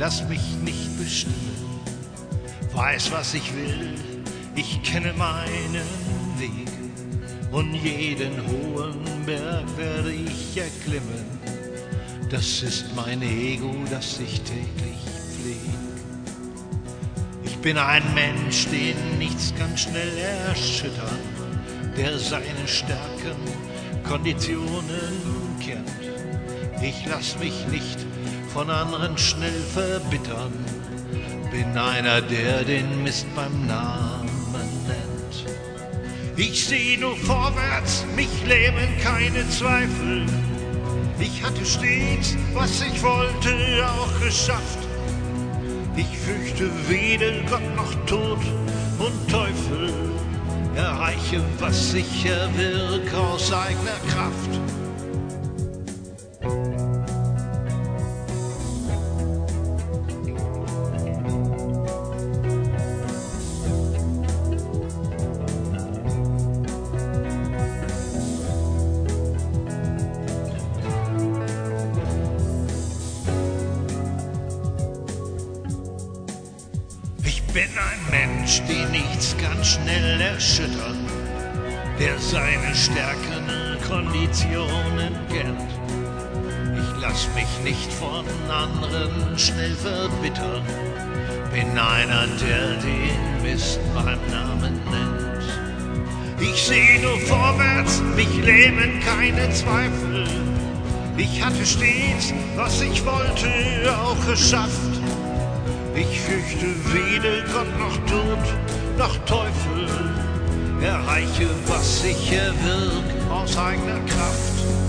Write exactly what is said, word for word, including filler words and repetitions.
lass mich nicht bestimmen, weiß, was ich will, ich kenne meinen Weg und jeden hohen Berg werde ich erklimmen. Das ist mein Ego, das ich täglich pfleg. Ich bin ein Mensch, den nichts kann schnell erschüttern, der seine Stärken, Konditionen kennt. Ich lass mich nicht von anderen schnell verbittern, bin einer, der den Mist beim Namen nennt. Ich seh nur vorwärts, mich lähmen keine Zweifel. Ich hatte stets, was ich wollte, auch geschafft. Ich fürchte weder Gott noch Tod und Teufel, erreiche, was ich erwirke aus eigener Kraft. Ich bin ein Mensch, den nichts ganz schnell erschüttern, der seine Stärken, Konditionen kennt. Ich lass mich nicht von anderen schnell verbittern, bin einer, der den Mist beim Namen nennt. Ich seh nur vorwärts, mich lähmen keine Zweifel. Ich hatte stets, was ich wollte, auch geschafft. Ich fürchte weder Gott noch Tod noch Teufel, erreiche, was ich erwirk aus eigener Kraft.